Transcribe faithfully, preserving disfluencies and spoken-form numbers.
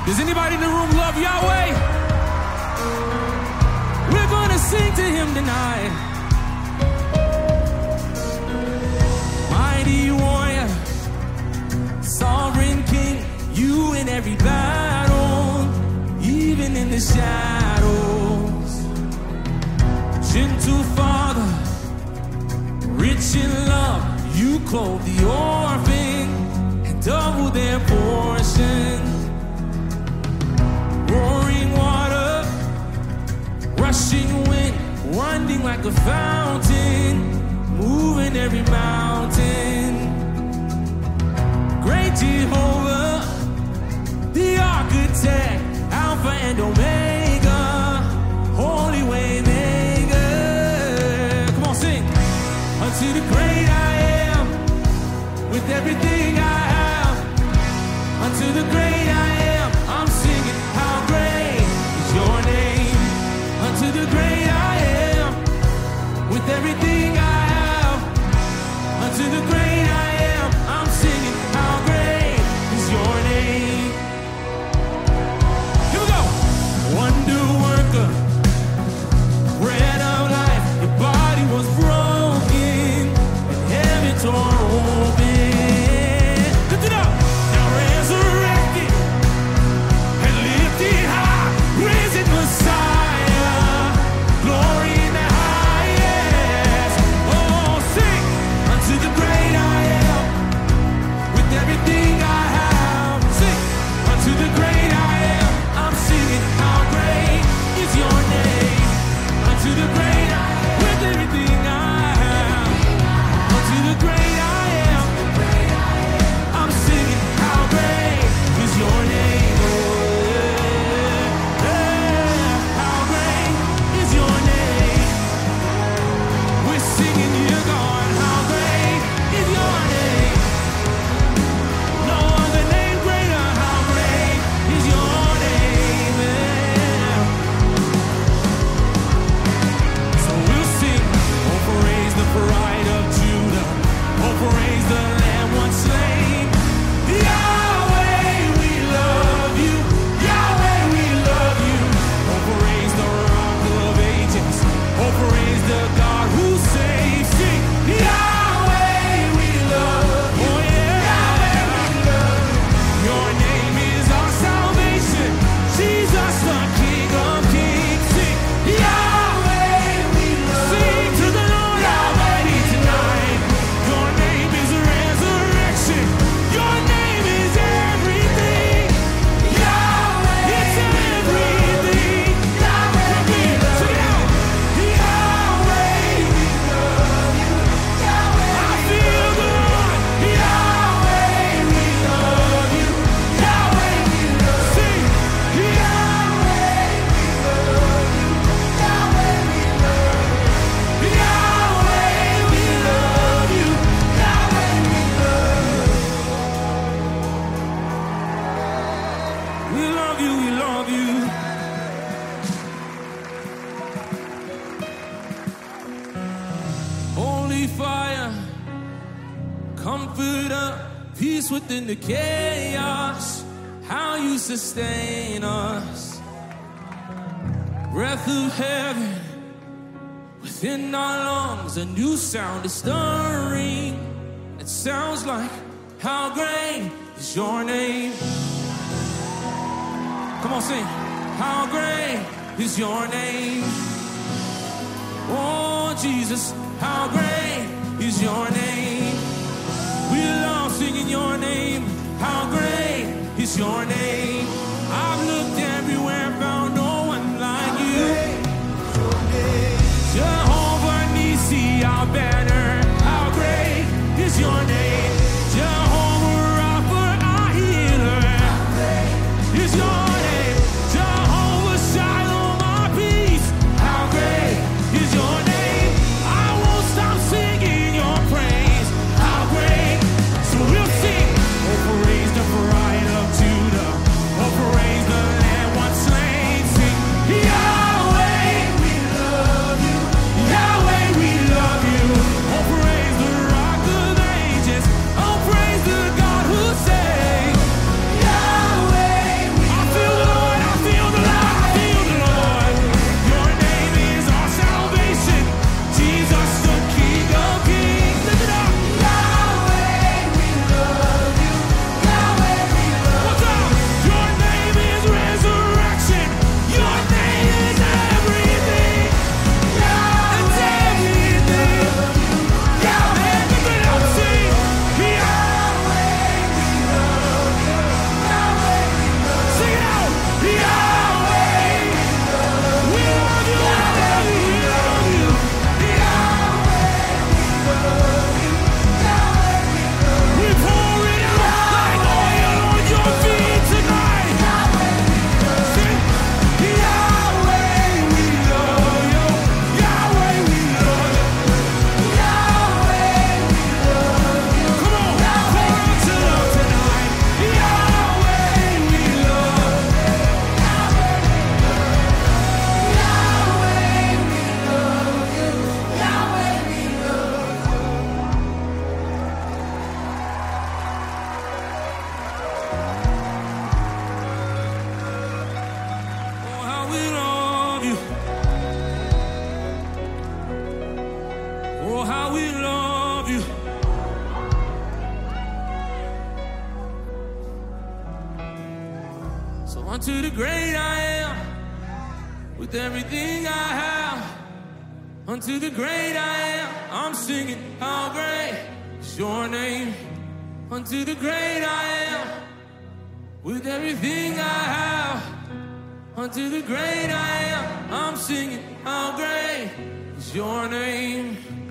Does anybody in the room love Yahweh? We're gonna sing to him tonight. Mighty warrior, sovereign king, you in every battle, even in the shadows. Gentle father, rich in love, you clothe the orphan and double their portion. Roaring water, rushing wind, running like a fountain, moving every mountain. Great Jehovah, the architect, Alpha and Omega, holy way maker. Come on, sing. Unto the great I am, with everything I have. Unto the great I am, I'm singing. How great is your name? Unto the great I am, with everything I have. Unto the great I am, I'm singing. How great is your name? Here we go. Wonder worker, bread of life, your body was broken and heaven tore open. Lift it up. Now resurrected and lifted high, risen Messiah, glory in the highest. Oh, sing unto the great I am, with everything I have. Sing unto the great I am, I'm singing. How great is your name? Unto the great I am, with everything I have. Unto the great I am, I'm singing. How great is your name? Oh, yeah, yeah. How great is your name? We're singing, dear God. How great is your name? No other name greater. How great is your name? Yeah. So we'll sing, oh praise the pride of Judah, oh praise the Lamb once slain. Yahweh, we love you. Yahweh, we love you. Oh praise the Rock of Ages, oh praise the God who saves. Sing, Yahweh, we love you. Oh yeah, Yahweh, we love you. Your name is our salvation, Jesus the King of Kings. Sing, Yahweh, we love you. Sing to the Lord Almighty tonight. Your name is resurrection. Your name is everything. Yahweh, it's everything. Yahweh, we love you. Sing it out. Yahweh, we love you. Yahweh, I feel good. Yahweh, we love you. Yahweh, we love you. Sing, Yahweh, we love you. Yahweh, we love you. Yahweh, we love you. Yahweh, we love you. We love you, we love you. Holy fire, comforter, peace within the chaos. How you sustain us. Breath of heaven within our lungs, a new sound is stirring. It sounds like, how great is your name? Come on, sing. How great is your name? Oh, Jesus, how great is your name? We love singing your name. How great is your name? I've looked everywhere, found no one like you. Jehovah Nissi, our banner. How great is your name? Jehovah Rapha, our healer. Is your name? Jehovah Shalom, our peace. How great is your name? I won't stop singing your praise. How great? So we'll sing. Oh, praise the pride of Judah. Oh, praise the Lamb once slain. Sing, Yahweh, we love you. Yahweh, we love you. Oh, praise the Rock of Ages. unto the great I am, with everything I have, unto the great I am, I'm singing, how great is your name, unto the great I am, with everything I have, unto the great I am, I'm singing, how great is your name.